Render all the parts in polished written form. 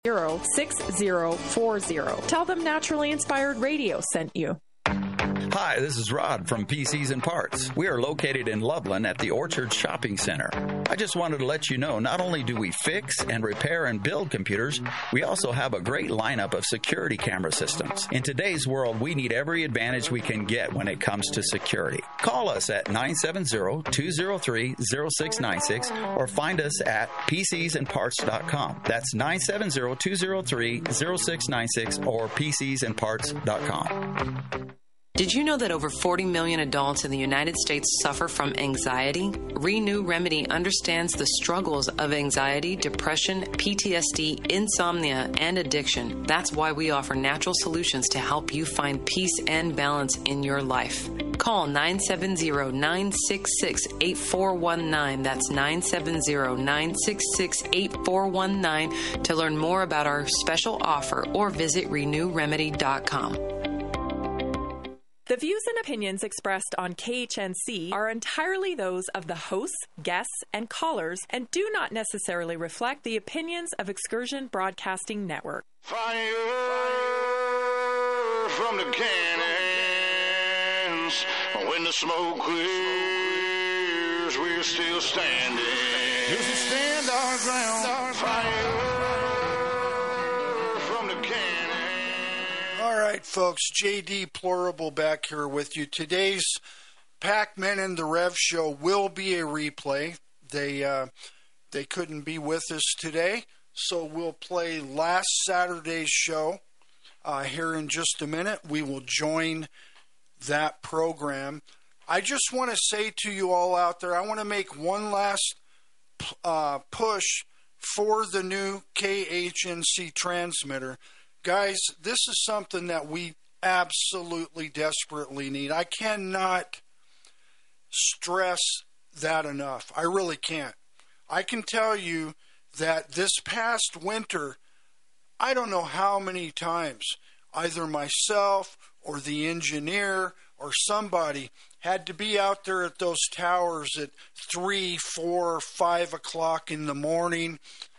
6040. Tell them Naturally Inspired Radio sent you. Hi, this is Rod from PCs and Parts. We are located in Loveland at the Orchard Shopping Center. I just wanted to let you know, not only do we fix and repair and build computers, we also have a great lineup of security camera systems. In today's world, we need every advantage we can get when it comes to security. Call us at 970-203-0696 or find us at PCsandParts.com. That's 970-203-0696 or PCsandParts.com. Did you know that over 40 million adults in the United States suffer from anxiety? Renew Remedy understands the struggles of anxiety, depression, PTSD, insomnia, and addiction. That's why we offer natural solutions to help you find peace and balance in your life. Call 970-966-8419. That's 970-966-8419 to learn more about our special offer or visit renewremedy.com. The views and opinions expressed on KHNC are entirely those of the hosts, guests, and callers and do not necessarily reflect the opinions of Excursion Broadcasting Network. Fire from the cannons. When the smoke clears, we're still standing. Just to stand our ground. Fire from the cannons. All right, folks, JD Plorable back here with you. Today's Pac-Men and the Rev Show will be a replay. They couldn't be with us today, so we'll play last Saturday's show here in just a minute. We will join that program. I just want to say to you all out there, I want to make one last push for the new KHNC transmitter. Guys, this is something that we absolutely desperately need. I cannot stress that enough. I really can't. I can tell you that this past winter, I don't know how many times, either myself or the engineer or somebody had to be out there at those towers at 3, 4, 5 o'clock in the morning.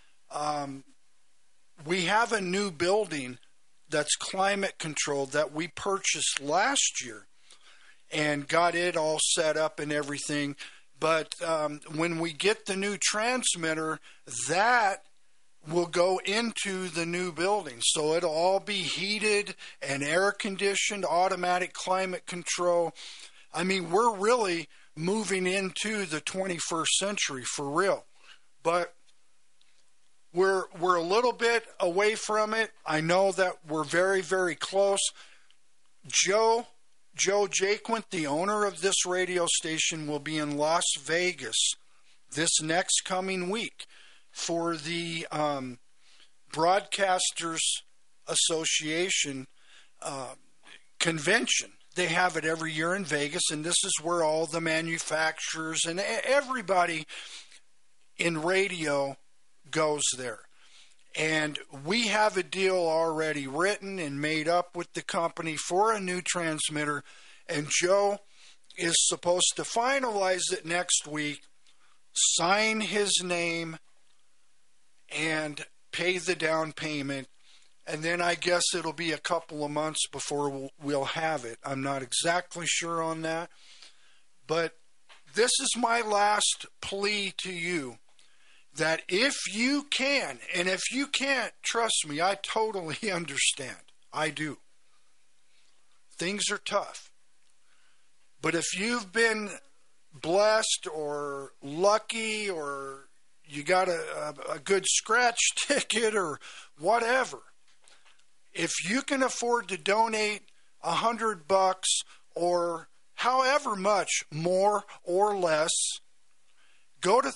We have a new building that's climate controlled that we purchased last year and got it all set up and everything. But when we get the new transmitter, that will go into the new building. So it'll all be heated and air conditioned, automatic climate control. I mean, we're really moving into the 21st century for real. But we're a little bit away from it. I know that we're very, very close. Joe Jaquint, the owner of this radio station, will be in Las Vegas this next coming week for the Broadcasters Association convention. They have it every year in Vegas, and this is where all the manufacturers and everybody in radio goes there. And we have a deal already written and made up with the company for a new transmitter, and Joe is supposed to finalize it next week, sign his name, and pay the down payment, and then I guess it'll be a couple of months before we'll have it. I'm not exactly sure on that, but this is my last plea to you, that if you can, and if you can't, trust me, I totally understand. I do. Things are tough. But if you've been blessed or lucky or you got a good scratch ticket or whatever, if you can afford to donate $100 or however much, more or less, go to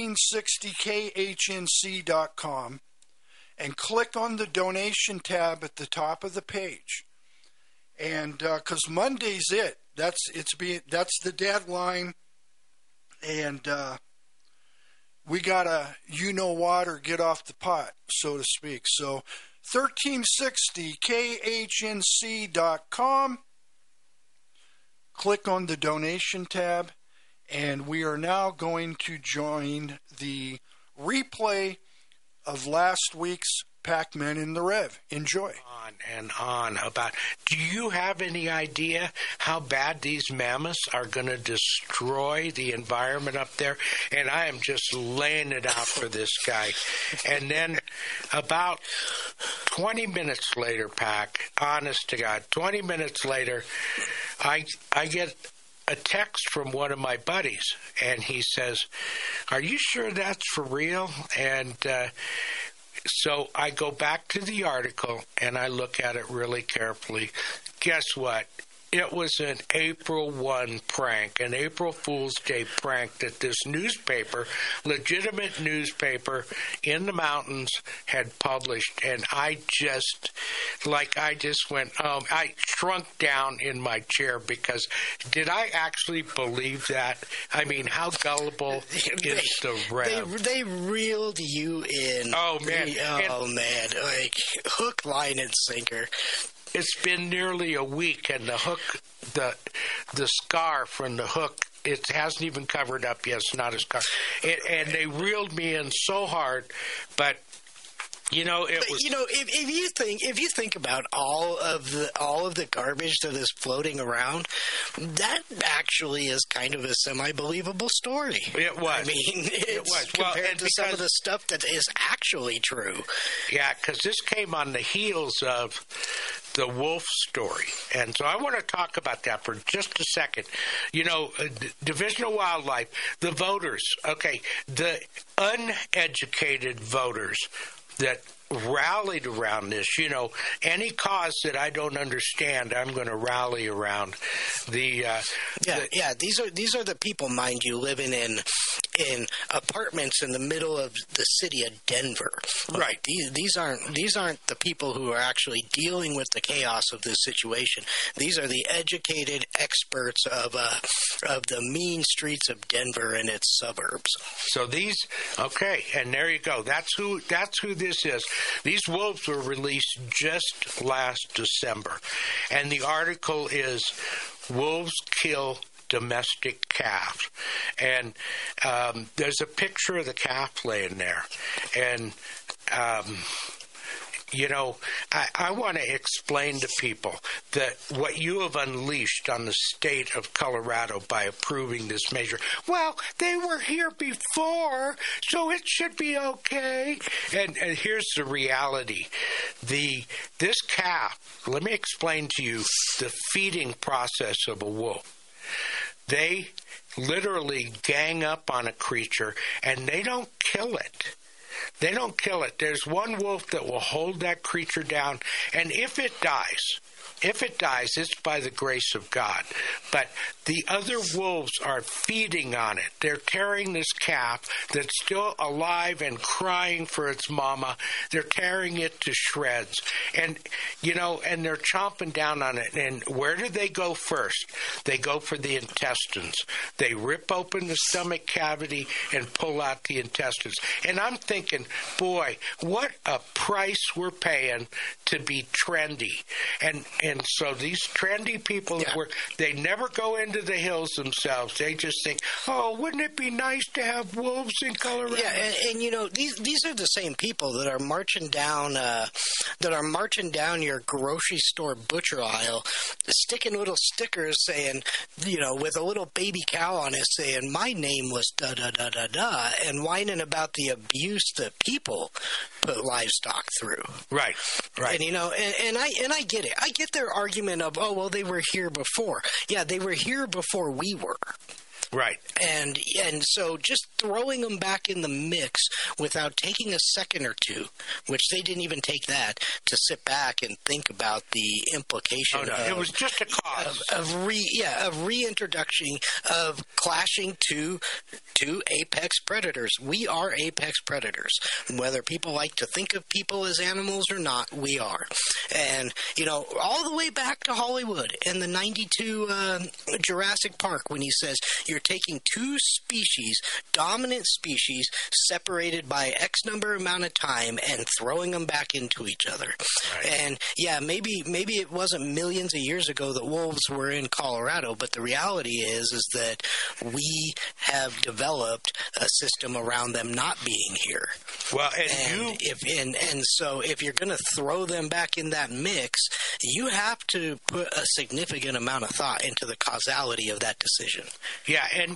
1360khnc.com and click on the donation tab at the top of the page. And because Monday's it. That's the deadline. And we got to, or get off the pot, so to speak. So 1360khnc.com. Click on the donation tab. And we are now going to join the replay of last week's Pac-Man in the Rev. Enjoy. On and on about, do you have any idea how bad these mammoths are going to destroy the environment up there? And I am just laying it out for this guy. And then about 20 minutes later, Pac, honest to God, 20 minutes later, I get a text from one of my buddies, and he says, "Are you sure that's for real?" And so I go back to the article, and I look at it really carefully. Guess what? It was an April 1 prank, an April Fool's Day prank that this newspaper, legitimate newspaper in the mountains, had published. And I just went, I shrunk down in my chair because did I actually believe that? I mean, how gullible is the Rev? They reeled you in. Oh, man. Man. Like, hook, line, and sinker. It's been nearly a week, and the hook, the scar from the hook, it hasn't even covered up yet. It's not a scar. And they reeled me in so hard, but if you think about all of the garbage that is floating around, that actually is kind of a semi-believable story. It was. I mean, it was compared to some of the stuff that is actually true. Yeah, because this came on the heels of the wolf story, and so I want to talk about that for just a second. Division of Wildlife, the voters. Okay, the uneducated voters that rallied around this. Any cause that I don't understand, I'm going to rally around. These are the people, mind you, living in apartments in the middle of the city of Denver. Right. These aren't the people who are actually dealing with the chaos of this situation. These are the educated experts of the mean streets of Denver and its suburbs. So and there you go. That's who this is. These wolves were released just last December, and the article is "Wolves Kill Domestic Calf," and there's a picture of the calf laying there, and I want to explain to people that what you have unleashed on the state of Colorado by approving this measure. Well, they were here before, so it should be okay. And here's the reality. This calf, let me explain to you the feeding process of a wolf. They literally gang up on a creature, and they don't kill it. They don't kill it. There's one wolf that will hold that creature down, and if it dies, it's by the grace of God. But the other wolves are feeding on it. They're tearing this calf that's still alive and crying for its mama. They're tearing it to shreds. And, and they're chomping down on it. And where do they go first? They go for the intestines. They rip open the stomach cavity and pull out the intestines. And I'm thinking, boy, what a price we're paying to be trendy. And so these trendy people, they never go into the hills themselves. They just think, oh, wouldn't it be nice to have wolves in Colorado? Yeah, and these are the same people that are marching down your grocery store butcher aisle, sticking little stickers saying, with a little baby cow on it saying, my name was da-da-da-da-da, and whining about the abuse that people put livestock through. Right. And I get it. I get their argument of, oh, well, they were here before. Yeah, they were here before we were. Right. And so just throwing them back in the mix without taking a second or two, which they didn't even take that, to sit back and think about the implication it was just a cause. Of reintroduction, of clashing two apex predators. We are apex predators. Whether people like to think of people as animals or not, we are. And, all the way back to Hollywood in the 92 Jurassic Park when he says, you're you're taking two species, dominant species, separated by X number amount of time and throwing them back into each other. Right. And yeah, maybe it wasn't millions of years ago that wolves were in Colorado, but the reality is that we have developed a system around them not being here. Well, so if you're going to throw them back in that mix, you have to put a significant amount of thought into the causality of that decision. Yeah, and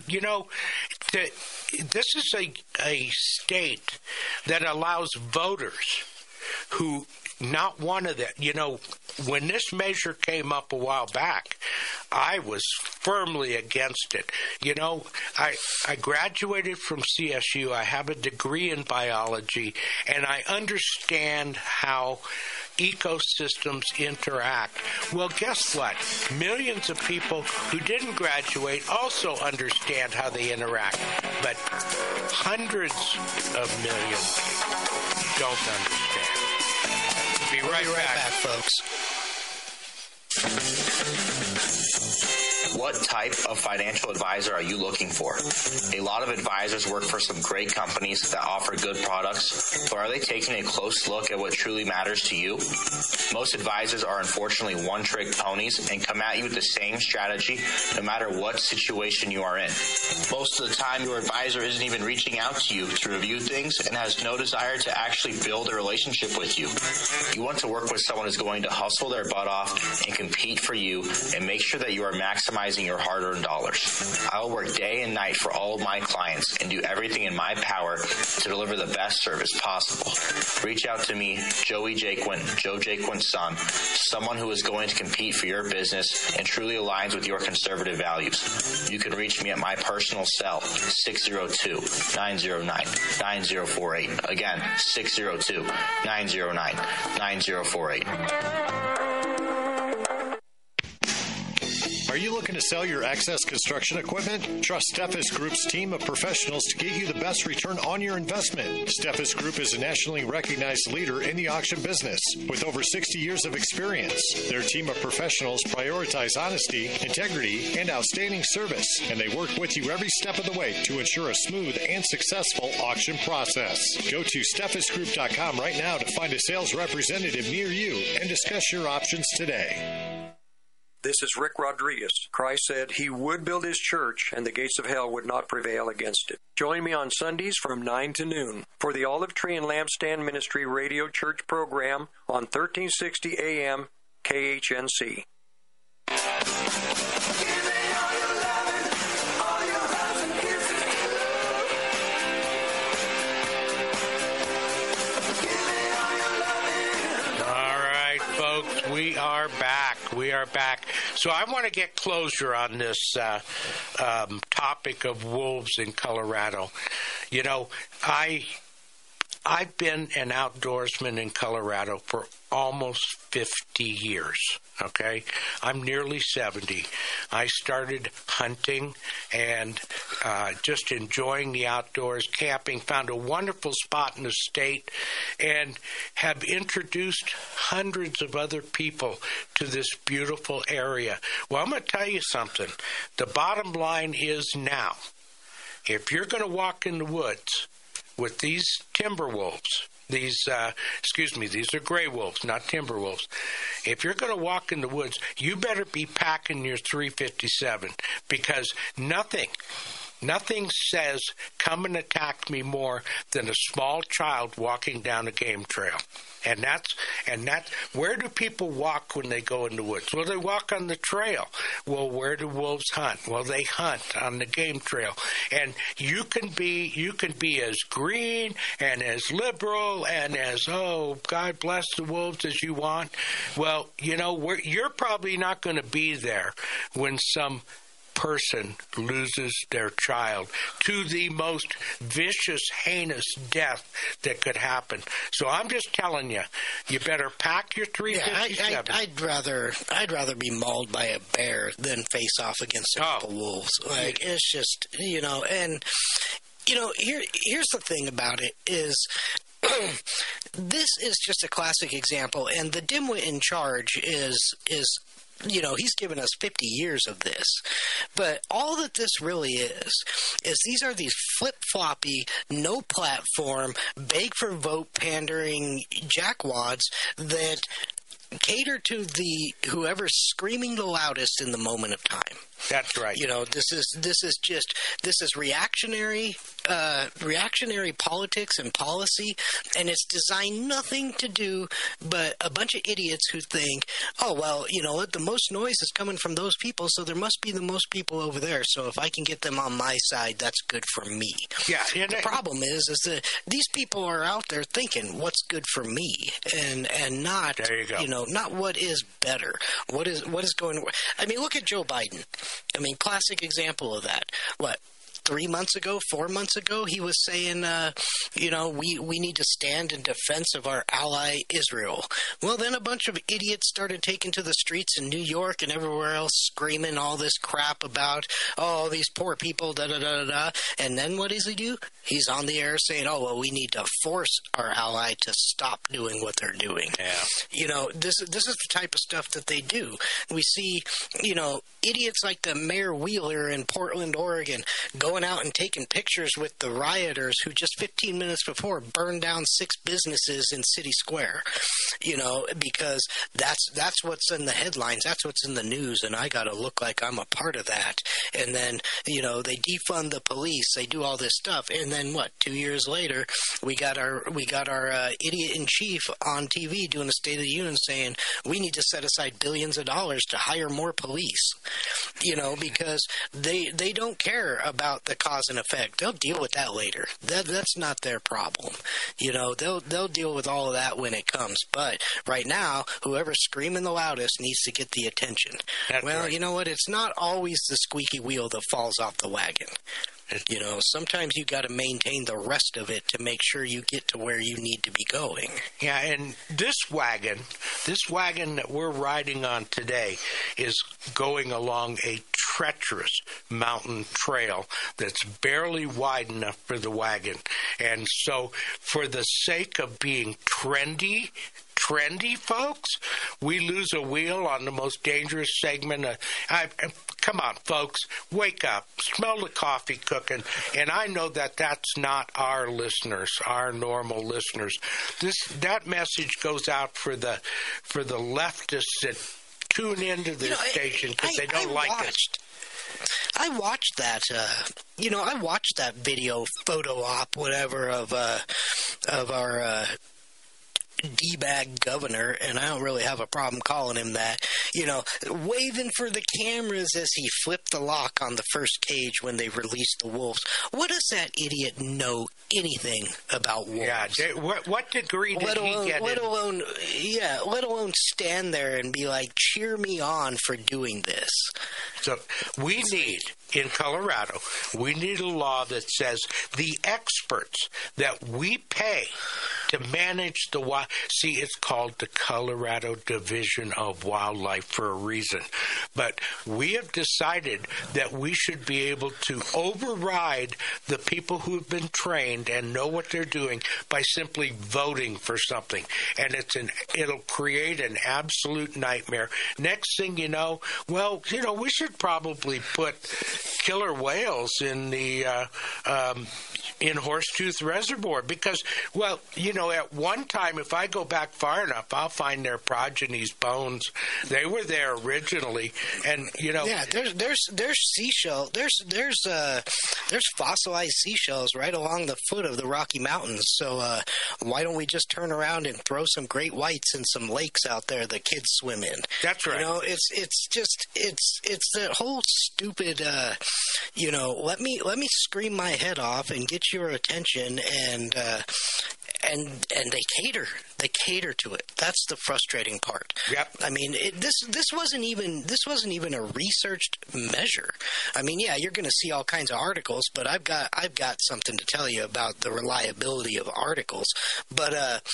this is a state that allows voters who not one of them. When this measure came up a while back, I was firmly against it. I graduated from CSU. I have a degree in biology, and I understand how ecosystems interact. Well, guess what? Millions of people who didn't graduate also understand how they interact, but hundreds of millions don't understand. We'll be right back, folks. What type of financial advisor are you looking for? A lot of advisors work for some great companies that offer good products, but are they taking a close look at what truly matters to you? Most advisors are unfortunately one-trick ponies and come at you with the same strategy no matter what situation you are in. Most of the time, your advisor isn't even reaching out to you to review things and has no desire to actually build a relationship with you. You want to work with someone who's going to hustle their butt off and compete for you and make sure that you are maximizing your hard-earned dollars. I will work day and night for all of my clients and do everything in my power to deliver the best service possible. Reach out to me, Joey Jaquin, Joe Jaquin's son, someone who is going to compete for your business and truly aligns with your conservative values. You can reach me at my personal cell, 602-909-9048. Again, 602-909-9048. Are you looking to sell your excess construction equipment? Trust Steffes Group's team of professionals to get you the best return on your investment. Steffes Group is a nationally recognized leader in the auction business with over 60 years of experience. Their team of professionals prioritize honesty, integrity, and outstanding service, and they work with you every step of the way to ensure a smooth and successful auction process. Go to SteffesGroup.com right now to find a sales representative near you and discuss your options today. This is Rick Rodriguez. Christ said he would build his church and the gates of hell would not prevail against it. Join me on Sundays from 9 to noon for the Olive Tree and Lampstand Ministry Radio Church program on 1360 AM KHNC. We are back. So I want to get closure on this topic of wolves in Colorado. I've been an outdoorsman in Colorado for almost 50 years, okay? I'm nearly 70. I started hunting and just enjoying the outdoors, camping, found a wonderful spot in the state, and have introduced hundreds of other people to this beautiful area. Well, I'm going to tell you something. The bottom line is now, if you're going to walk in the woods with these timber wolves, these are gray wolves, not timber wolves. If you're going to walk in the woods, you better be packing your .357 because nothing says come and attack me more than a small child walking down a game trail. And that's where do people walk when they go in the woods? Well, they walk on the trail. Well, where do wolves hunt? Well, they hunt on the game trail. And you can be as green and as liberal and as, oh, God bless the wolves as you want. Well, you're probably not going to be there when some person loses their child to the most vicious, heinous death that could happen. So I'm just telling you, you better pack your .357. Yeah, I'd rather be mauled by a bear than face off against a couple wolves. It's just, here's the thing about it is this is just a classic example, and the dimwit in charge is he's given us 50 years of this. But all that this really is these are these flip-floppy, no platform, beg for vote pandering jackwads that cater to whoever's screaming the loudest in the moment of time. That's right. This is reactionary politics and policy, and it's designed nothing to do but a bunch of idiots who think, oh, well, the most noise is coming from those people, so there must be the most people over there. So if I can get them on my side, that's good for me. Yeah. The problem is that these people are out there thinking what's good for me, and not, there you go. Not what is better. What is going to. I mean, look at Joe Biden. I mean, classic example of that. 4 months ago, he was saying, we need to stand in defense of our ally Israel. Well, then a bunch of idiots started taking to the streets in New York and everywhere else screaming all this crap about, oh, these poor people, da-da-da-da-da. And then what does he do? He's on the air saying, oh, well, we need to force our ally to stop doing what they're doing. Yeah. This is the type of stuff that they do. We see, idiots like the Mayor Wheeler in Portland, Oregon, going out and taking pictures with the rioters who just 15 minutes before burned down 6 businesses in City Square, because that's what's in the headlines, that's what's in the news, and I got to look like I'm a part of that. And then, they defund the police, they do all this stuff, and then 2 years later, we got our idiot in chief on TV doing a State of the Union saying we need to set aside billions of dollars to hire more police, because they don't care about the cause and effect. They'll deal with that later. That's not their problem. They'll deal with all of that when it comes. But right now, whoever's screaming the loudest needs to get the attention. That's right. You know what? It's not always the squeaky wheel that falls off the wagon. Sometimes you got to maintain the rest of it to make sure you get to where you need to be going. Yeah, and this wagon that we're riding on today is going along a treacherous mountain trail that's barely wide enough for the wagon. And so for the sake of being trendy, folks, we lose a wheel on the most dangerous segment. Come on, folks, wake up, smell the coffee cooking. And I know that that's not our listeners, our normal listeners. That message goes out for the leftists that tune into this station because they don't like us. I watched that. I watched that video, photo op, whatever, of our D-bag governor, and I don't really have a problem calling him that, waving for the cameras as he flipped the lock on the first cage when they released the wolves. What does that idiot know anything about wolves? Yeah, what degree did he get let alone stand there and be like, cheer me on for doing this. So we need, in Colorado, we need a law that says the experts that we pay to manage the wild. See, it's called the Colorado Division of Wildlife for a reason. But we have decided that we should be able to override the people who have been trained and know what they're doing by simply voting for something. And it'll create an absolute nightmare. Next thing you know, we should probably put killer whales in the in Horsetooth Reservoir because, at one time, if I go back far enough, I'll find their progeny's bones. They were there originally, and Yeah, there's seashell. There's fossilized seashells right along the foot of the Rocky Mountains. So why don't we just turn around and throw some great whites in some lakes out there that kids swim in? That's right. It's that whole stupid. Let me scream my head off and get your attention, and they cater to it. That's the frustrating part. Yep. I mean, this wasn't even a researched measure. I mean, yeah, you're going to see all kinds of articles, but I've got something to tell you about the reliability of articles. But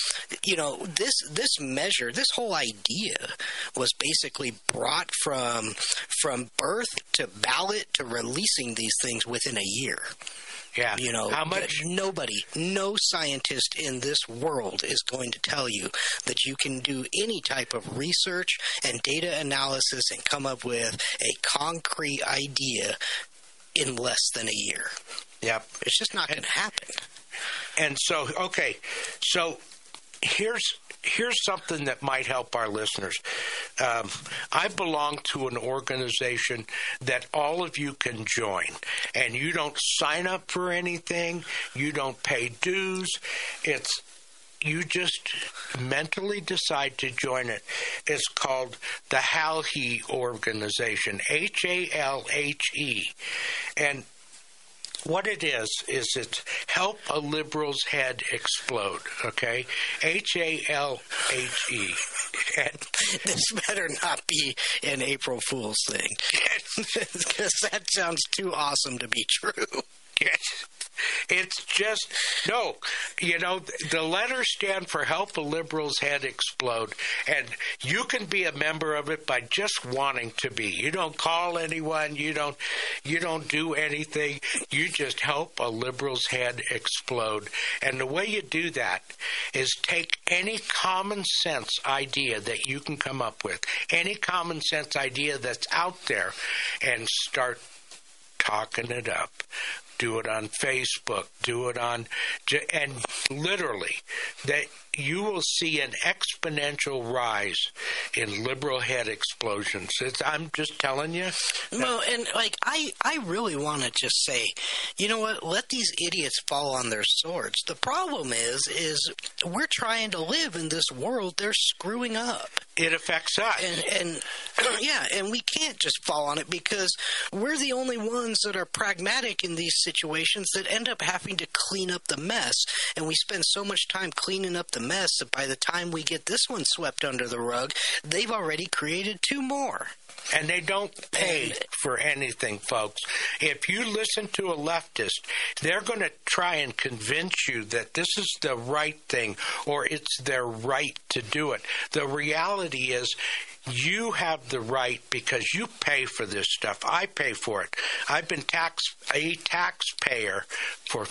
this measure, this whole idea was basically brought from birth to ballot to releasing these things within a year. Yeah. You know, how much? No scientist in this world is going to tell you that you can do any type of research and data analysis and come up with a concrete idea in less than a year. Yep. It's just not going to happen. And so, okay, so here's something that might help our listeners. I belong to an organization that all of you can join, and you don't sign up for anything. You don't pay dues. You just mentally decide to join it. It's called the HALHE organization, HALHE, and what it is it's Help a Liberal's Head Explode, okay? HALHE. And this better not be an April Fool's thing, because that sounds too awesome to be true. It's just, no, you know, the letters stand for Help a Liberal's Head Explode, and you can be a member of it by just wanting to be. You don't call anyone, you don't do anything, you just help a liberal's head explode. And the way you do that is take any common sense idea that you can come up with, any common sense idea that's out there, and start talking it up. Do it on Facebook, do it on, and literally, that you will see an exponential rise in liberal head explosions. I'm just telling you. Well, and like I really want to just say, you know what? Let these idiots fall on their swords. The problem is we're trying to live in this world they're screwing up. It affects us, and yeah, and we can't just fall on it because we're the only ones that are pragmatic in these situations that end up having to clean up the mess, and we spend so much time cleaning up the mess that by the time we get this one swept under the rug, they've already created two more. And they don't pay for anything, folks. If you listen to a leftist, they're going to try and convince you that this is the right thing or it's their right to do it. The reality is you have the right because you pay for this stuff. I pay for it. I've been a taxpayer for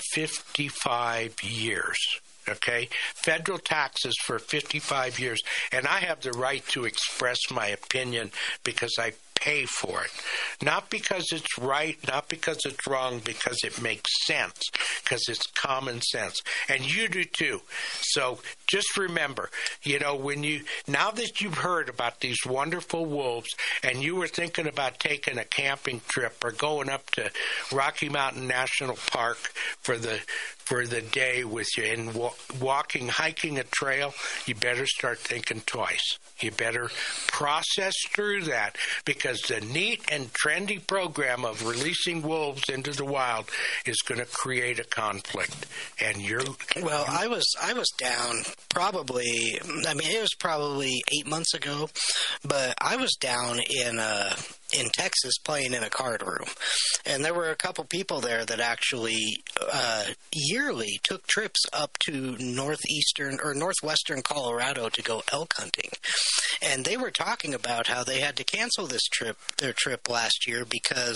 55 years. Okay? Federal taxes for 55 years. And I have the right to express my opinion because I pay for it. Not because it's right, not because it's wrong, because it makes sense, because it's common sense. And you do too. So just remember, you know, now that you've heard about these wonderful wolves and you were thinking about taking a camping trip or going up to Rocky Mountain National Park for the day with you and hiking a trail, you better start thinking twice. You better process through that because the neat and trendy program of releasing wolves into the wild is going to create a conflict. And Well, I was down probably, I mean, it was probably 8 months ago, but I was down in Texas playing in a card room. And there were a couple people there that actually yearly took trips up to northwestern Colorado to go elk hunting. And they were talking about how they had to cancel their trip last year because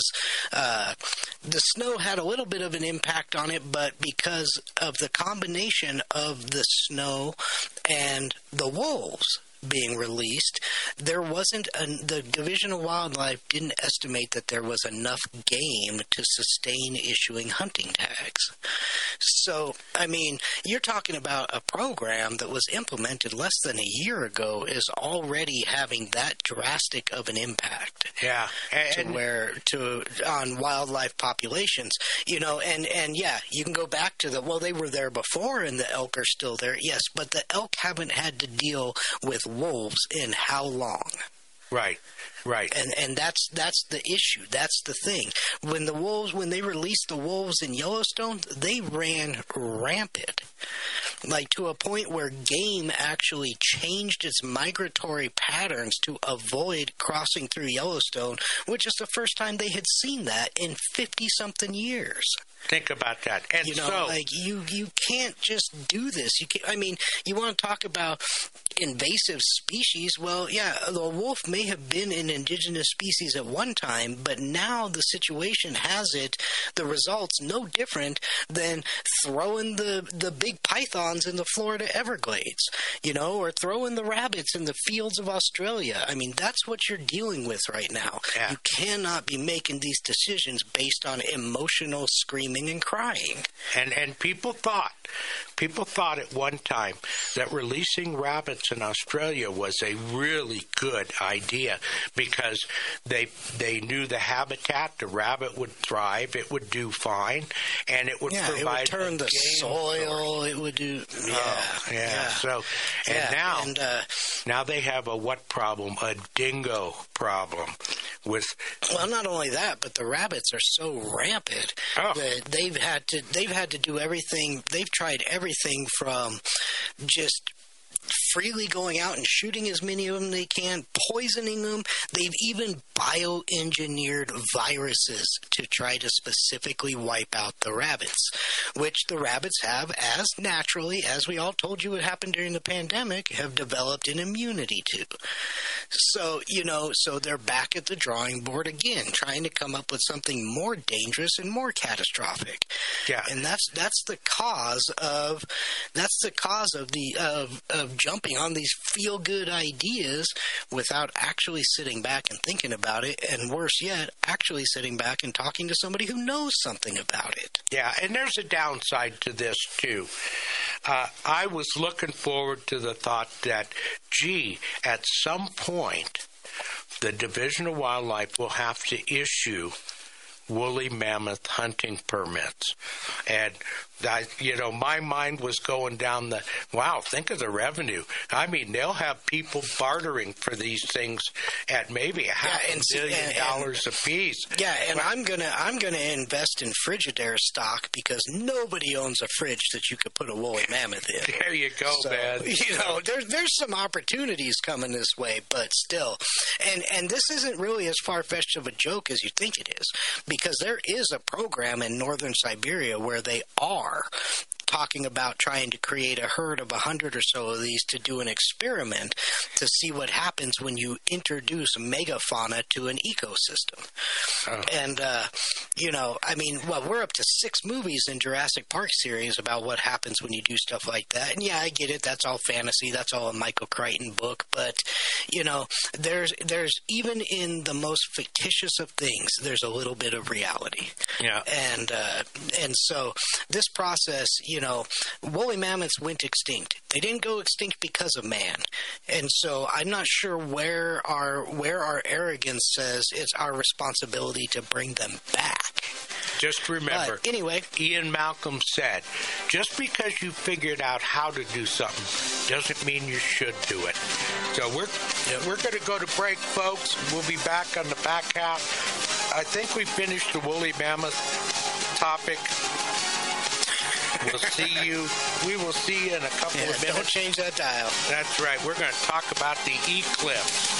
the snow had a little bit of an impact on it, but because of the combination of the snow and the wolves being released, there wasn't the Division of Wildlife didn't estimate that there was enough game to sustain issuing hunting tags. So, I mean, you're talking about a program that was implemented less than a year ago is already having that drastic of an impact. Yeah. On wildlife populations, you know, and yeah, you can go back to they were there before and the elk are still there. Yes, but the elk haven't had to deal with wolves in how long? Right. And that's the issue. That's the thing. When they released the wolves in Yellowstone, they ran rampant. Like to a point where game actually changed its migratory patterns to avoid crossing through Yellowstone, which is the first time they had seen that in 50-something years. Think about that. And you know, like you can't just do this. You want to talk about invasive species, well, yeah, the wolf may have been an indigenous species at one time, but now the situation has it, the results no different than throwing the big pythons in the Florida Everglades, or throwing the rabbits in the fields of Australia. I mean, that's what you're dealing with right now. Yeah. You cannot be making these decisions based on emotional screaming and crying. And people thought at one time that releasing rabbits in Australia was a really good idea because they knew the habitat, the rabbit would thrive, it would do fine, and it would provide it would turn the soil, it would do So now they have a what problem? A dingo problem with. Well, not only that, but the rabbits are so rampant that they've had to do everything. They've tried everything from just freely going out and shooting as many of them they can, poisoning them. They've even bioengineered viruses to try to specifically wipe out the rabbits, which the rabbits have, as naturally, as we all told you would happen during the pandemic, have developed an immunity to. So, so they're back at the drawing board again, trying to come up with something more dangerous and more catastrophic. Yeah. And that's the cause of jumping on these feel-good ideas without actually sitting back and thinking about it, and worse yet, actually sitting back and talking to somebody who knows something about it. Yeah, and there's a downside to this, too. I was looking forward to the thought that, at some point, the Division of Wildlife will have to issue woolly mammoth hunting permits. And my mind was going down think of the revenue. I mean, they'll have people bartering for these things at maybe $500 million a piece. Yeah, and I'm gonna invest in Frigidaire stock because nobody owns a fridge that you could put a woolly mammoth in. There you go, man. There's some opportunities coming this way, but still, and this isn't really as far-fetched of a joke as you think it is, because there is a program in northern Siberia where they are talking about trying to create a herd of 100 or so of these to do an experiment to see what happens when you introduce megafauna to an ecosystem. And, we're up to 6 movies in Jurassic Park series about what happens when you do stuff like that. And yeah, I get it. That's all fantasy. That's all a Michael Crichton book. But, there's even in the most fictitious of things, there's a little bit of reality. Yeah. And so this process, woolly mammoths went extinct. They didn't go extinct because of man. And so I'm not sure where our arrogance says it's our responsibility to bring them back. Just remember, but anyway, Ian Malcolm said, just because you figured out how to do something doesn't mean you should do it. So we're going to go to break, folks. We'll be back on the back half. I think we finished the woolly mammoth topic. We will see you in a couple of minutes. Don't change that dial. That's right. We're going to talk about the Eclipse.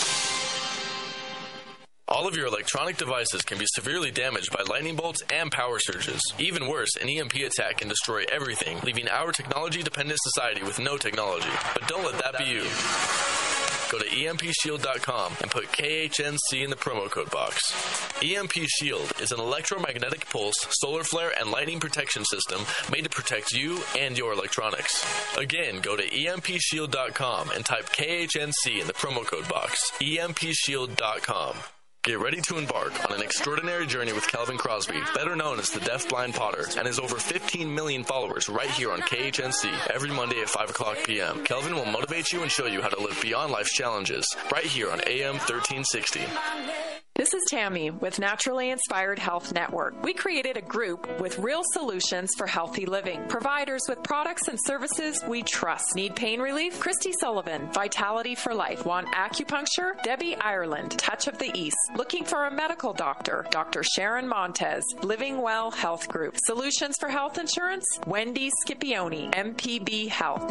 All of your electronic devices can be severely damaged by lightning bolts and power surges. Even worse, an EMP attack can destroy everything, leaving our technology-dependent society with no technology. But don't let that be you. Go to EMPShield.com and put KHNC in the promo code box. EMP Shield is an electromagnetic pulse, solar flare, and lightning protection system made to protect you and your electronics. Again, go to EMPShield.com and type KHNC in the promo code box. EMPShield.com. Get ready to embark on an extraordinary journey with Calvin Crosby, better known as the Deaf Blind Potter, and his over 15 million followers right here on KHNC every Monday at 5 o'clock p.m. Kelvin will motivate you and show you how to live beyond life's challenges right here on AM 1360. This is Tammy with Naturally Inspired Health Network. We created a group with real solutions for healthy living. Providers with products and services we trust. Need pain relief? Christy Sullivan, Vitality for Life. Want acupuncture? Debbie Ireland, Touch of the East. Looking for a medical doctor? Dr. Sharon Montez, Living Well Health Group. Solutions for health insurance? Wendy Scipione, MPB Health.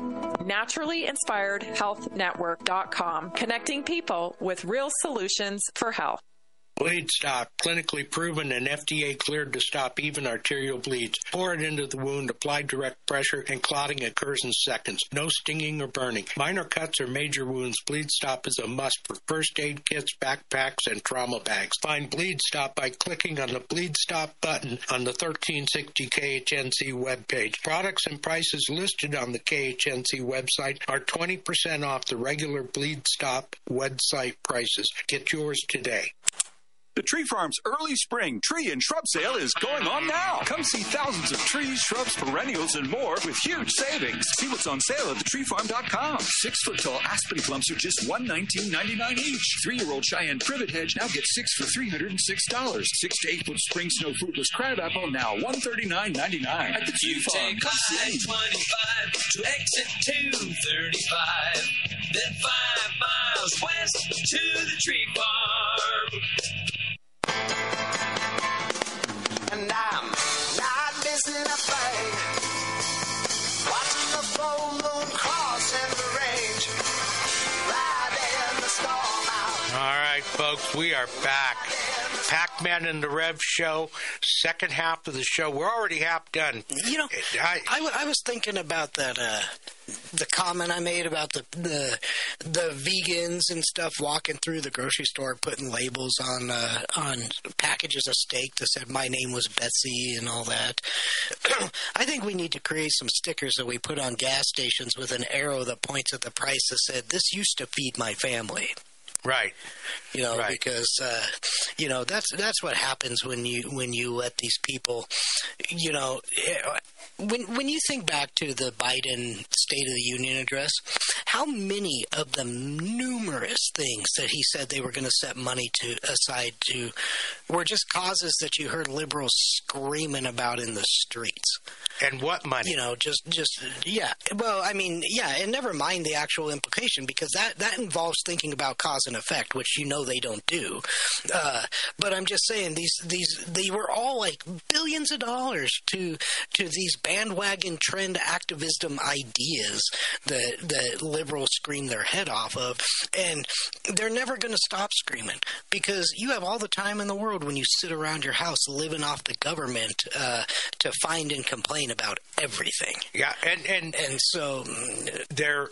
NaturallyInspiredHealthNetwork.com. Connecting people with real solutions for health. Bleed Stop, clinically proven and FDA cleared to stop even arterial bleeds. Pour it into the wound, apply direct pressure, and clotting occurs in seconds. No stinging or burning. Minor cuts or major wounds, Bleed Stop is a must for first aid kits, backpacks, and trauma bags. Find Bleed Stop by clicking on the Bleed Stop button on the 1360 KHNC webpage. Products and prices listed on the KHNC website are 20% off the regular Bleed Stop website prices. Get yours today. The Tree Farm's early spring tree and shrub sale is going on now. Come see thousands of trees, shrubs, perennials, and more with huge savings. See what's on sale at thetreefarm.com. 6-foot-tall aspen clumps are just $119.99 each. 3-year-old Cheyenne privet hedge now gets 6 for $306. 6 to 8-foot spring snow fruitless crabapple now $139.99 at the Tree Farm. You take I-25 to exit 235, then 5 miles west to the Tree Farm. And I'm not missing a thing. Watching the full moon crossing the range, riding the storm out. All right, folks, we are back. Pac-Man and the Rev Show, second half of the show. We're already half done. You know, I was thinking about that, the comment I made about the vegans and stuff walking through the grocery store putting labels on packages of steak that said my name was Betsy and all that. I think we need to create some stickers that we put on gas stations with an arrow that points at the price that said, "This used to feed my family." Right. You know, right. Because you know, that's what happens when you let these people, you know, when you think back to the Biden State of the Union address, how many of the numerous things that he said they were going to set money aside to were just causes that you heard liberals screaming about in the streets. And what money? You know, just yeah. Well, I mean, yeah, and never mind the actual implication, because that involves thinking about cause and effect, which you know they don't do. But I'm just saying they were all like billions of dollars to these bandwagon trend activism ideas that liberals scream their head off of, and they're never going to stop screaming, because you have all the time in the world when you sit around your house living off the government to find and complain about everything. Yeah, and so their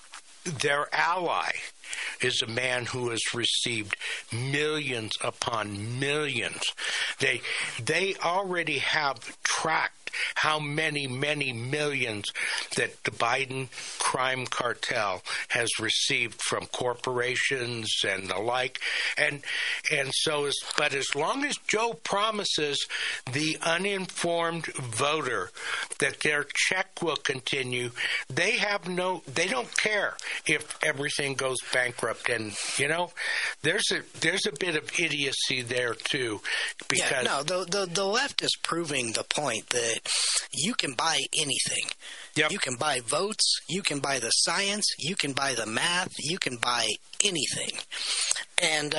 ally is a man who has received millions upon millions. They already have tracked how many millions that the Biden crime cartel has received from corporations and the like. And so, but as long as Joe promises the uninformed voter that their check will continue, they don't care if everything goes bankrupt. And, you know, there's a bit of idiocy there too, because the left is proving the point that you can buy anything. Yep. You can buy votes, you can buy the science, you can buy the math, you can buy anything. And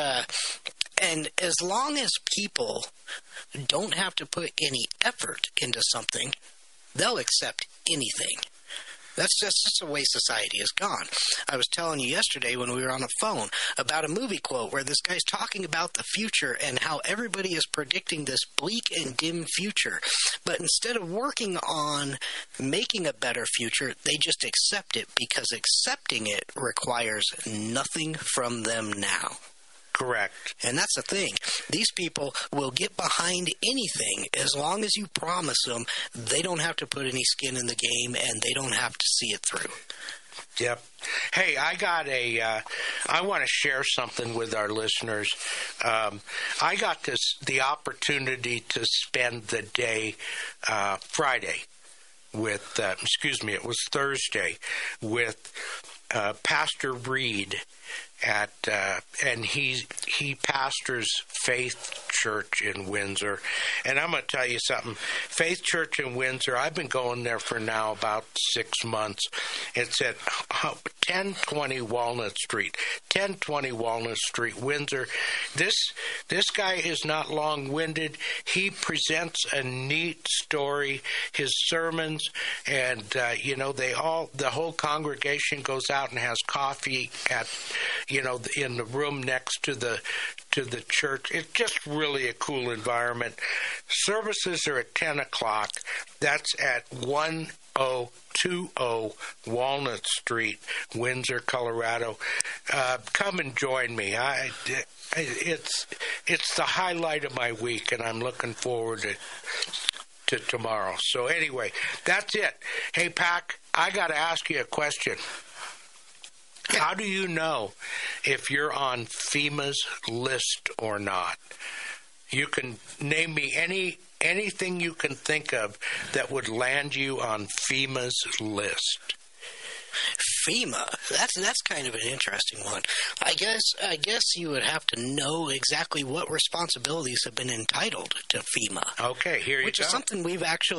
as long as people don't have to put any effort into something, they'll accept anything. That's just the way society has gone. I was telling you yesterday when we were on the phone about a movie quote where this guy's talking about the future and how everybody is predicting this bleak and dim future. But instead of working on making a better future, they just accept it, because accepting it requires nothing from them now. Correct. And that's the thing. These people will get behind anything as long as you promise them they don't have to put any skin in the game and they don't have to see it through. Yep. Hey, I want to share something with our listeners. I got the opportunity to spend the day Friday with, it was Thursday, with Pastor Reed and he pastors Faith Church in Windsor. And I'm going to tell you something. Faith Church in Windsor, I've been going there for now about 6 months. It's at 1020 Walnut Street. 1020 Walnut Street, Windsor. This guy is not long-winded. He presents a neat story. His sermons, and the whole congregation goes out and has coffee at in the room next to the to the church. It's just really a cool environment. Services are at 10 o'clock. That's at 1020 Walnut Street, Windsor, Colorado. Come and join me. It's the highlight of my week, and I'm looking forward to tomorrow. So anyway, that's it. Hey, Pac, I got to ask you a question. How do you know if you're on FEMA's list or not? You can name me anything you can think of that would land you on FEMA's list. FEMA. That's kind of an interesting one. I guess you would have to know exactly what responsibilities have been entitled to FEMA. Okay, here you go. Which is something we've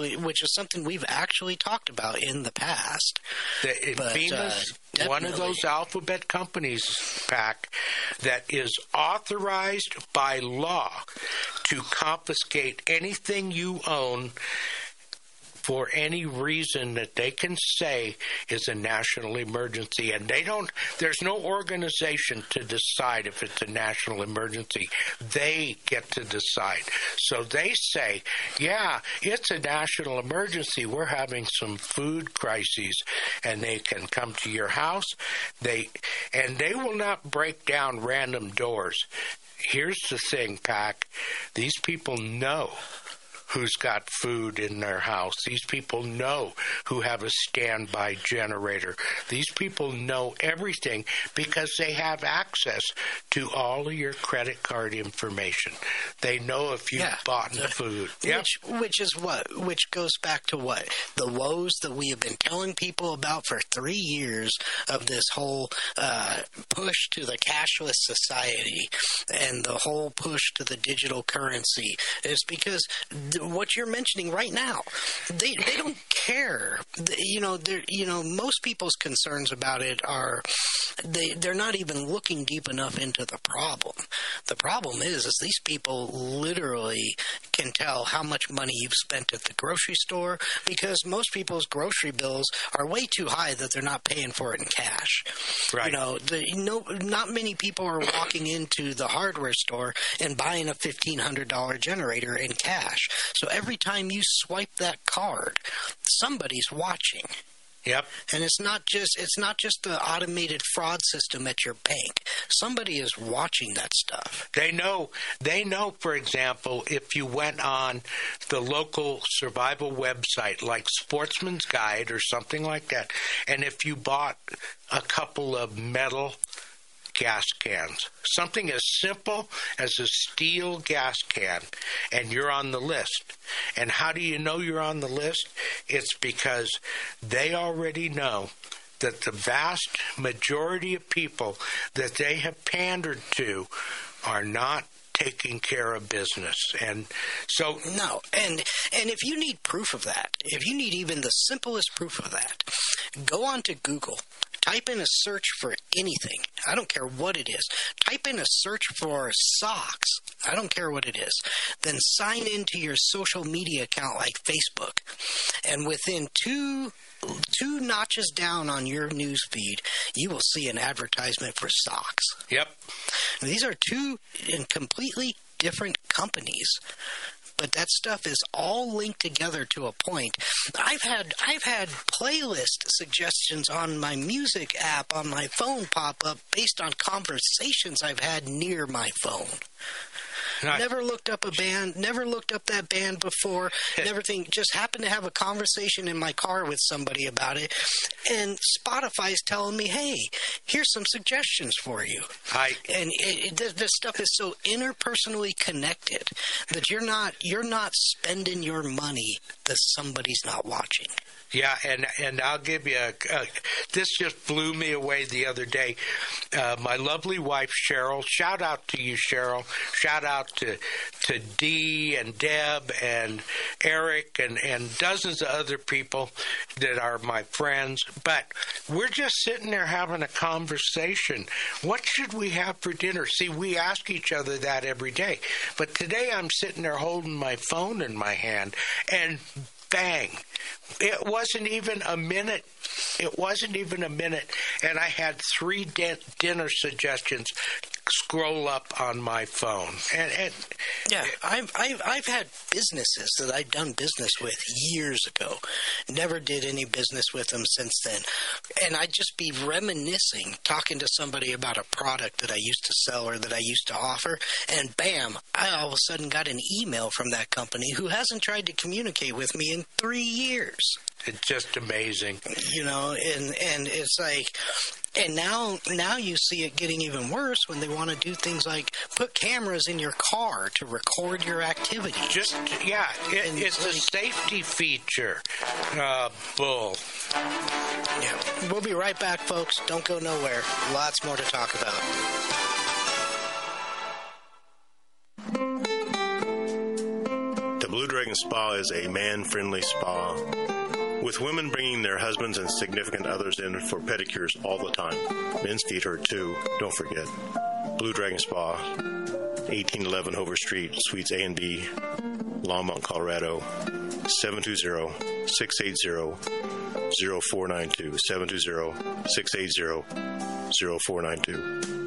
actually talked about in the past. FEMA's one of those alphabet companies, Pac, that is authorized by law to confiscate anything you own for any reason that they can say is a national emergency. And there's no organization to decide if it's a national emergency. They get to decide. So they say, yeah, it's a national emergency. We're having some food crises. And they can come to your house. They will not break down random doors. Here's the thing, Pac. These people know who's got food in their house. These people know who have a standby generator. These people know everything because they have access to all of your credit card information. They know if you've bought the food. Which goes back to what? The woes that we have been telling people about for 3 years of this whole push to the cashless society and the whole push to the digital currency is because what you're mentioning right now, they don't care. Most people's concerns about it are they're not even looking deep enough into the problem. The problem is these people literally can tell how much money you've spent at the grocery store because most people's grocery bills are way too high that they're not paying for it in cash. Right. Not many people are walking into the hardware store and buying a $1,500 generator in cash. So every time you swipe that card, somebody's watching. Yep. And it's not just the automated fraud system at your bank. Somebody is watching that stuff. They know, for example, if you went on the local survival website like Sportsman's Guide or something like that, and if you bought a couple of metal gas cans, something as simple as a steel gas can, and you're on the list. And how do you know you're on the list? It's because they already know that the vast majority of people that they have pandered to are not taking care of business. And so no, and if you need proof of that, if you need even the simplest proof of that, go on to Google. Type in a search for anything. I don't care what it is. Type in a search for socks. I don't care what it is. Then sign into your social media account like Facebook. And within two notches down on your news feed, you will see an advertisement for socks. Yep. Now, these are two completely different companies. But that stuff is all linked together to a point. I've had playlist suggestions on my music app on my phone pop up based on conversations I've had near my phone. Never looked up that band before. Just happened to have a conversation in my car with somebody about it. And Spotify's telling me, hey, here's some suggestions for you. This stuff is so interpersonally connected that you're not spending your money that somebody's not watching. Yeah, and I'll give you this just blew me away the other day. My lovely wife, Cheryl, shout out to you, Cheryl. Shout out to Dee and Deb and Eric and dozens of other people that are my friends. But we're just sitting there having a conversation. What should we have for dinner? See, we ask each other that every day. But today I'm sitting there holding my phone in my hand and bang. It wasn't even a minute. And I had 3 dinner suggestions scroll up on my phone. And yeah, I've had businesses that I've done business with years ago. Never did any business with them since then. And I'd just be reminiscing, talking to somebody about a product that I used to sell or that I used to offer, and bam, I all of a sudden got an email from that company who hasn't tried to communicate with me in 3 years. It's just amazing. You know, and it's like... And now you see it getting even worse when they want to do things like put cameras in your car to record your activity. It's a safety feature. Bull. Yeah. We'll be right back, folks. Don't go nowhere. Lots more to talk about. The Blue Dragon Spa is a man-friendly spa, with women bringing their husbands and significant others in for pedicures all the time. Men's feet hurt too, don't forget. Blue Dragon Spa, 1811 Hover Street, Suites A and B, Longmont, Colorado, 720-680-0492, 720-680-0492.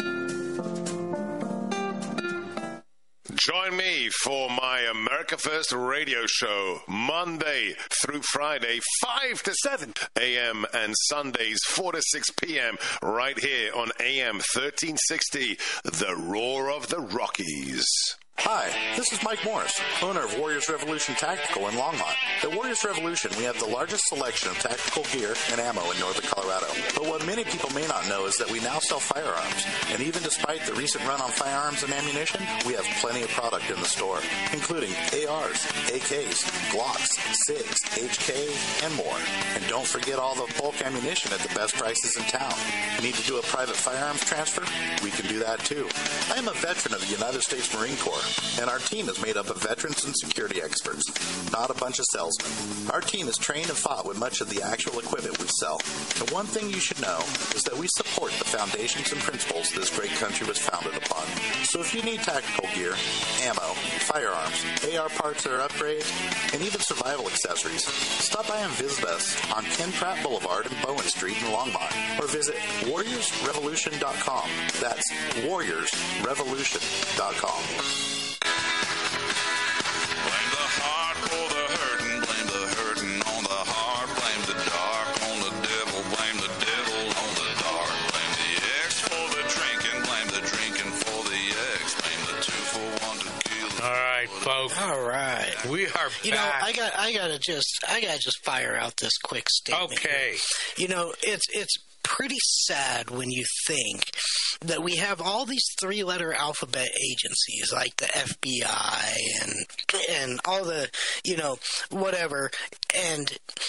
Join me for my America First radio show, Monday through Friday, 5 to 7 a.m. and Sundays, 4 to 6 p.m. right here on AM 1360, The Roar of the Rockies. Hi, this is Mike Morris, owner of Warriors Revolution Tactical in Longmont. At Warriors Revolution, we have the largest selection of tactical gear and ammo in northern Colorado. But what many people may not know is that we now sell firearms. And even despite the recent run on firearms and ammunition, we have plenty of product in the store, including ARs, AKs, Glocks, SIGs, HK, and more. And don't forget all the bulk ammunition at the best prices in town. Need to do a private firearms transfer? We can do that too. I am a veteran of the United States Marine Corps, and our team is made up of veterans and security experts, not a bunch of salesmen. Our team is trained and fought with much of the actual equipment we sell. And one thing you should know is that we support the foundations and principles this great country was founded upon. So if you need tactical gear, ammo, firearms, AR parts or upgrades, and even survival accessories, stop by and visit us on Ken Pratt Boulevard and Bowen Street in Longmont, or visit warriorsrevolution.com. That's warriorsrevolution.com. Blame the heart for the hurting, blame the hurting on the heart, blame the dark on the devil, blame the devil on the dark, blame the ex for the drinking, blame the drinking for the ex, blame the 2 for 1 to kill. All right, folks. All right. We are back. You know, I gotta just fire out this quick statement. Okay. Here. You know, it's pretty sad when you think that we have all these 3-letter alphabet agencies like the FBI and all the, you know, whatever, and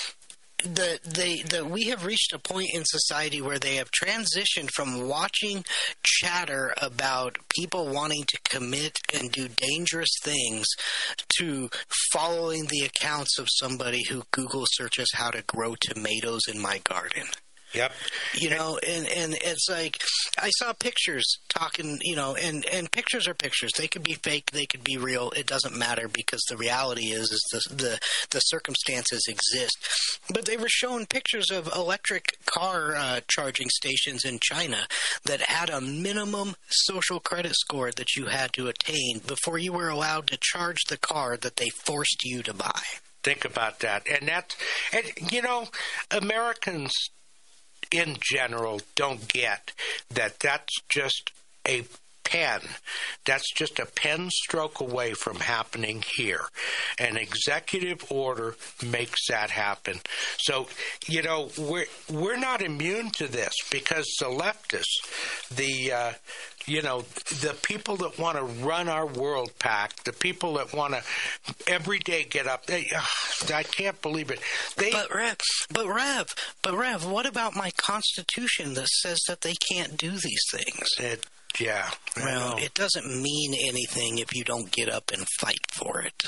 we have reached a point in society where they have transitioned from watching chatter about people wanting to commit and do dangerous things to following the accounts of somebody who Google searches how to grow tomatoes in my garden. Yep. You know, and it's like, I saw pictures talking, you know, and pictures are pictures. They could be fake, they could be real. It doesn't matter, because the reality is the circumstances exist. But they were showing pictures of electric car charging stations in China that had a minimum social credit score that you had to attain before you were allowed to charge the car that they forced you to buy. Think about that. And you know, Americans in general don't get that that's just a pen. That's just a pen stroke away from happening here. An executive order makes that happen. So, you know, we're not immune to this, because the leftists, the people that want to run our world pack, the people that want to every day get up, I can't believe it. But Rev, what about my Constitution that says that they can't do these things? Yeah. Well, it doesn't mean anything if you don't get up and fight for it.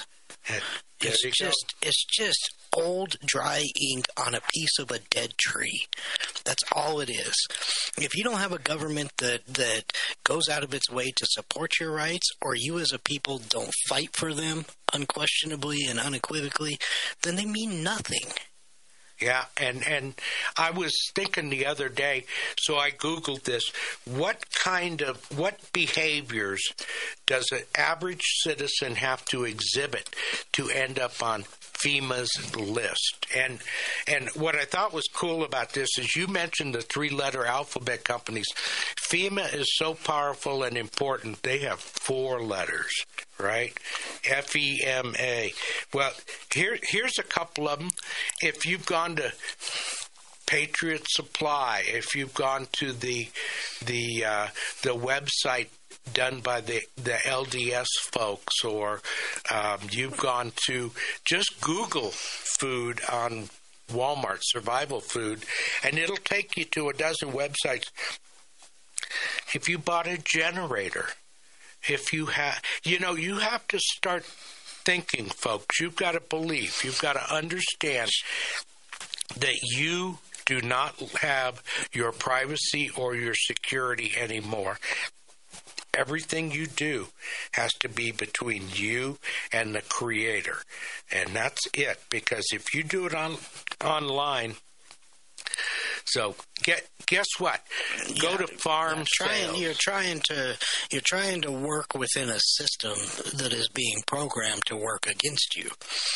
It's just old dry ink on a piece of a dead tree. That's all it is. If you don't have a government that goes out of its way to support your rights, or you as a people don't fight for them unquestionably and unequivocally, then they mean nothing. Yeah, and I was thinking the other day, so I Googled this. What behaviors does an average citizen have to exhibit to end up on FEMA's list? And what I thought was cool about this is you mentioned the 3-letter alphabet companies. FEMA is so powerful and important, they have 4 letters, right? FEMA. Well, here's a couple of them. If you've gone to Patriot Supply, if you've gone to the website done by the LDS folks, or you've gone to just Google food on Walmart, survival food, and it'll take you to a dozen websites. If you bought a generator, if you have, you have to start thinking, folks. You've got to believe, you've got to understand that you do not have your privacy or your security anymore. Everything you do has to be between you and the Creator. And that's it, because if you do it online, so guess what? Go to farm sales. You're trying to work within a system that is being programmed to work against you.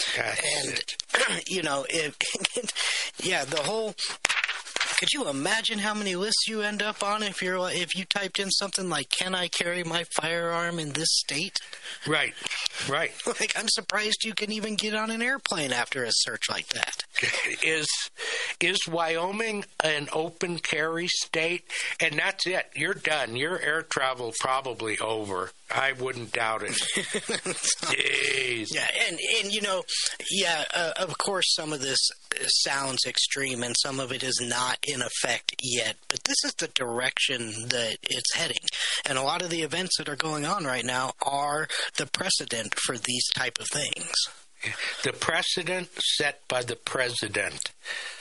The whole. Could you imagine how many lists you end up on if you typed in something like, "Can I carry my firearm in this state?" Right. Like, I'm surprised you can even get on an airplane after a search like that. Is Wyoming an open carry state? And that's it. You're done. Your air travel probably over. I wouldn't doubt it. Jeez. Yeah, of course some of this sounds extreme and some of it is not in effect yet, but this is the direction that it's heading. And a lot of the events that are going on right now are the precedent for these type of things. The precedent set by the president.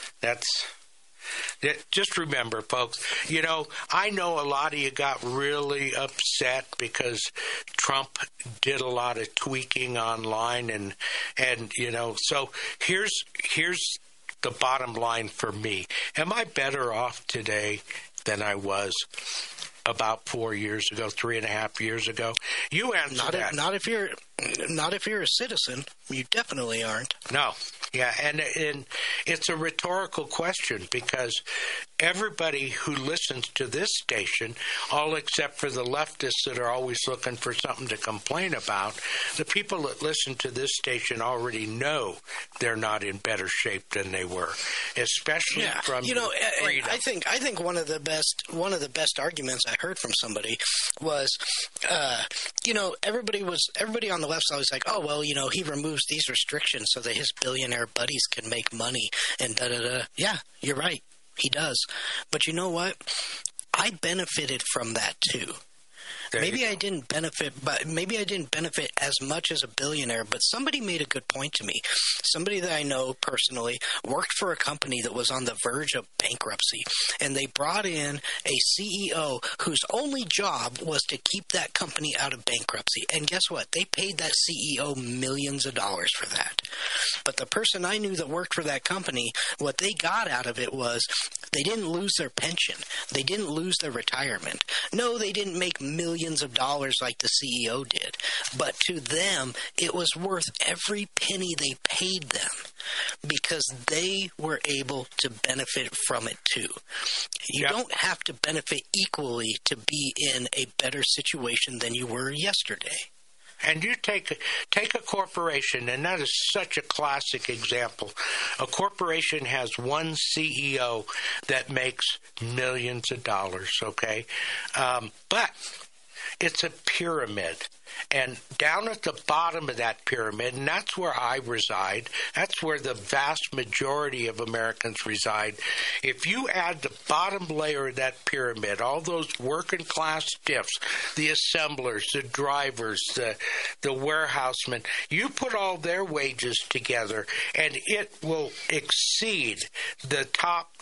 Just remember, folks, I know a lot of you got really upset because Trump did a lot of tweaking online and so here's the bottom line for me. Am I better off today than I was about 4 years ago, 3.5 years ago? You answer that. Not if you're a citizen. You definitely aren't. No. Yeah, and it's a rhetorical question because everybody who listens to this station, all except for the leftists that are always looking for something to complain about, the people that listen to this station already know they're not in better shape than they were, especially from freedom. I think one of the best arguments I heard from somebody was, everybody on the left side was like, oh well, he removes these restrictions so that his billionaire buddies can make money and da-da-da. Yeah, you're right. He does. But you know what? I benefited from that too. Maybe I didn't benefit as much as a billionaire, but somebody made a good point to me. Somebody that I know personally worked for a company that was on the verge of bankruptcy, and they brought in a CEO whose only job was to keep that company out of bankruptcy. And guess what? They paid that CEO millions of dollars for that. But the person I knew that worked for that company, what they got out of it was they didn't lose their pension. They didn't lose their retirement. No, they didn't make millions of dollars like the CEO did. But to them, it was worth every penny they paid them because they were able to benefit from it too. You don't have to benefit equally to be in a better situation than you were yesterday. And you take a corporation, and that is such a classic example. A corporation has one CEO that makes millions of dollars, okay? But it's a pyramid. And down at the bottom of that pyramid, and that's where I reside, that's where the vast majority of Americans reside. If you add the bottom layer of that pyramid, all those working class stiffs, the assemblers, the drivers, the warehousemen, you put all their wages together, and it will exceed the top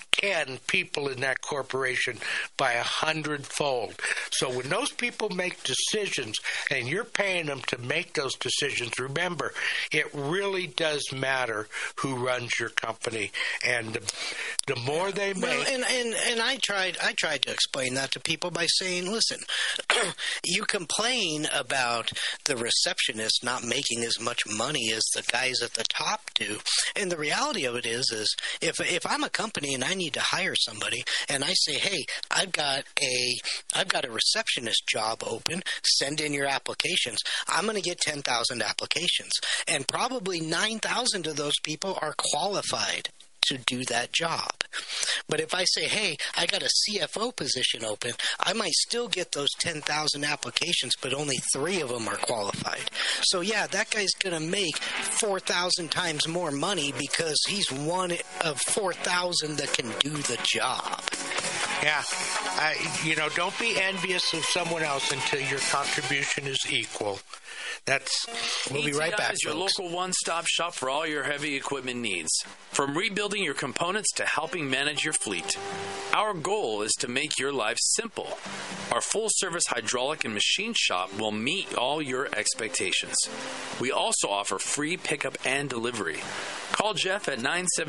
10 people in that corporation by 100-fold. So when those people make decisions and you're paying them to make those decisions, remember, it really does matter who runs your company. And the more they make... Well, and I tried to explain that to people by saying, listen, you complain about the receptionist not making as much money as the guys at the top do. And the reality of it is if I'm a company and I need to hire somebody and I say, hey, I've got a receptionist job open, send in your applications, I'm going to get 10,000 applications. And probably 9,000 of those people are qualified to do that job. But if I say, hey, I got a CFO position open, I might still get those 10,000 applications, but only 3 of them are qualified. So, yeah, that guy's going to make 4,000 times more money because he's one of 4,000 that can do the job. Yeah. Don't be envious of someone else until your contribution is equal. We'll be right back, is your local one-stop shop for all your heavy equipment needs. From rebuilding your components to helping manage your fleet. Our goal is to make your life simple. Our full-service hydraulic and machine shop will meet all your expectations. We also offer free pickup and delivery. Call Jeff at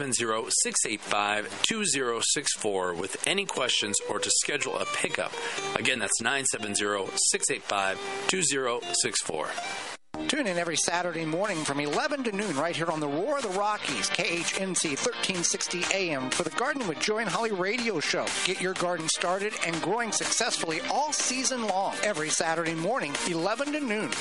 970-685-2064 with any questions or to schedule a pickup. Again, that's 970-685-2064. Tune in every Saturday morning from 11 to noon right here on the Roar of the Rockies, KHNC 1360 AM for the Gardening with Joy and Holly radio show. Get your garden started and growing successfully all season long. Every Saturday morning, 11 to noon.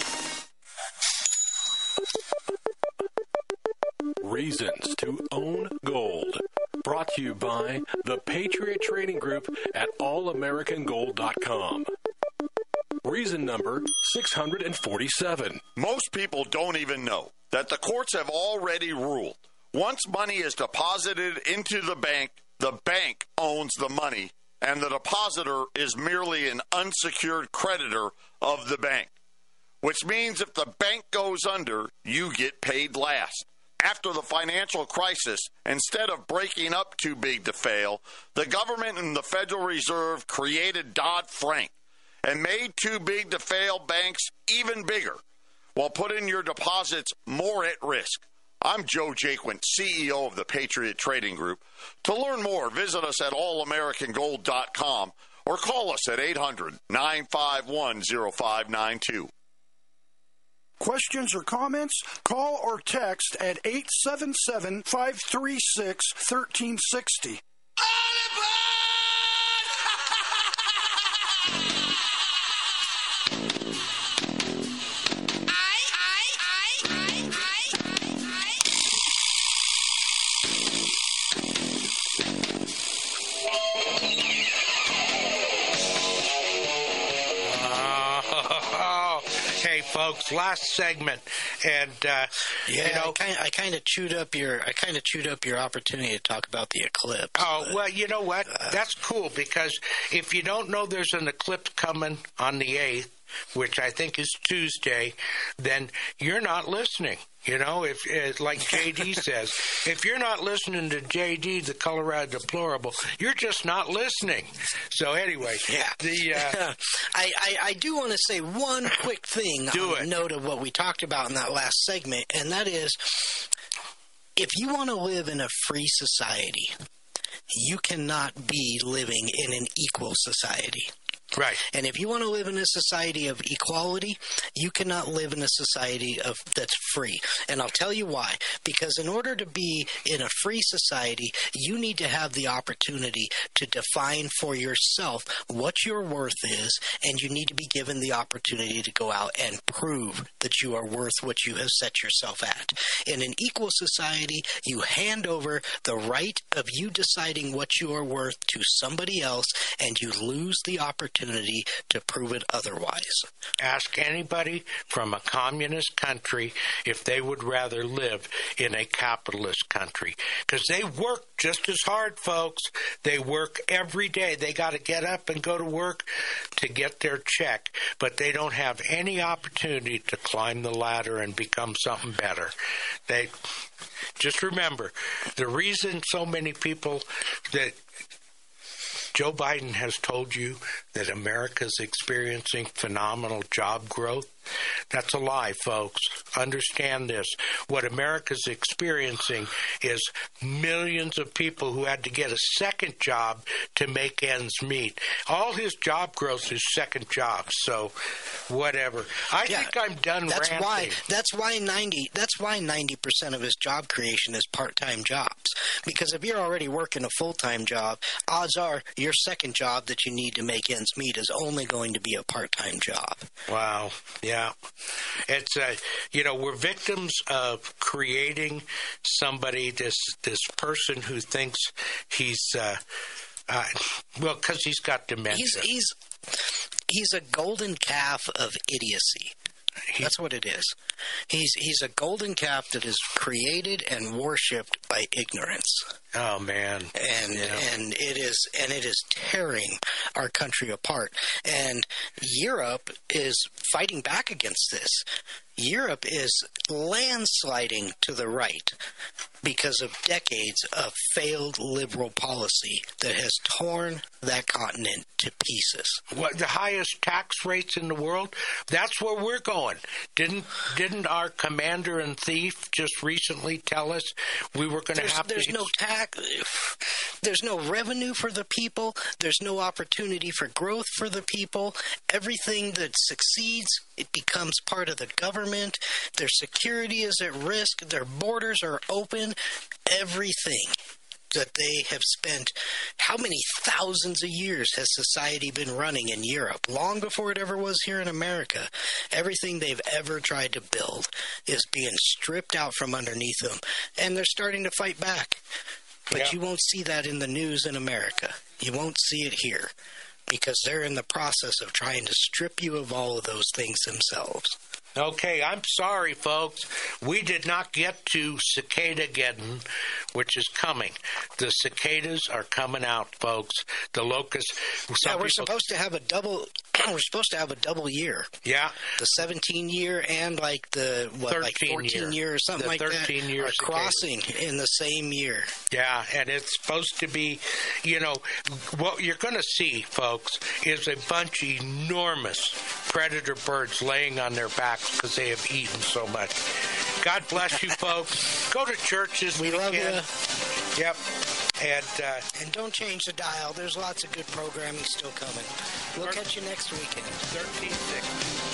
Reasons to own gold. Brought to you by the Patriot Trading Group at allamericangold.com. Reason number 647. Most people don't even know that the courts have already ruled. Once money is deposited into the bank owns the money, and the depositor is merely an unsecured creditor of the bank. Which means if the bank goes under, you get paid last. After the financial crisis, instead of breaking up too big to fail, the government and the Federal Reserve created Dodd-Frank and made too big to fail banks even bigger, while putting your deposits more at risk. I'm Joe Jaquin, CEO of the Patriot Trading Group. To learn more, visit us at allamericangold.com or call us at 800-951-0592. Questions or comments? Call or text at 877-536-1360. Folks, last segment, and I kind of chewed up your opportunity to talk about the eclipse. Oh, well, you know what? That's cool, because if you don't know there's an eclipse coming on the 8th, which I think is Tuesday, then you're not listening. You know, if like JD says, if you're not listening to JD, the Colorado Deplorable, you're just not listening. So anyway, I do want to say one quick thing on the note of what we talked about in that last segment, and that is, if you want to live in a free society, you cannot be living in an equal society. Right. And if you want to live in a society of equality, you cannot live in a society that's free. And I'll tell you why. Because in order to be in a free society, you need to have the opportunity to define for yourself what your worth is, and you need to be given the opportunity to go out and prove that you are worth what you have set yourself at. In an equal society, you hand over the right of you deciding what you are worth to somebody else, and you lose the opportunity to prove it otherwise. Ask anybody from a communist country if they would rather live in a capitalist country. Because they work just as hard, folks. They work every day. They got to get up and go to work to get their check. But they don't have any opportunity to climb the ladder and become something better. just remember, the reason so many people that Joe Biden has told you that America's experiencing phenomenal job growth, that's a lie, folks. Understand this. What America's experiencing is millions of people who had to get a second job to make ends meet. All his job growth is second jobs, so whatever. I think I'm done ranting. That's why 90% of his job creation is part-time jobs. Because if you're already working a full-time job, odds are your second job that you need to make ends meet is only going to be a part-time job. Wow. Yeah. It's, we're victims of creating somebody, this person who thinks he's, because he's got dementia. He's a golden calf of idiocy. That's what it is. He's a golden calf that is created and worshipped by ignorance. Oh man. And it is tearing our country apart. And Europe is fighting back against this. Europe is landsliding to the right because of decades of failed liberal policy that has torn that continent to pieces. What, the highest tax rates in the world? That's where we're going. Didn't our commander in chief just recently tell us we were going to have to... There's no tax. There's no revenue for the people. There's no opportunity for growth for the people. Everything that succeeds, it becomes part of the government. Their security is at risk. Their borders are open. Everything that they have spent, how many thousands of years has society been running in Europe, long before it ever was here in America? Everything they've ever tried to build is being stripped out from underneath them, and they're starting to fight back. But you won't see that in the news in America. You won't see it here, because they're in the process of trying to strip you of all of those things themselves. Okay, I'm sorry, folks. We did not get to Cicadageddon, which is coming. The cicadas are coming out, folks. The locusts. We're supposed to have a double. We're supposed to have a double year. Yeah, the 17-year and like the 14-year or something like that. 13-year are crossing in the same year. Yeah, and it's supposed to be. What you're going to see, folks, is a bunch of enormous predator birds laying on their backs because they have eaten so much. God bless you, folks. Go to church this weekend. We love you. Yep. And don't change the dial. There's lots of good programming still coming. We'll catch you next weekend. 13-6.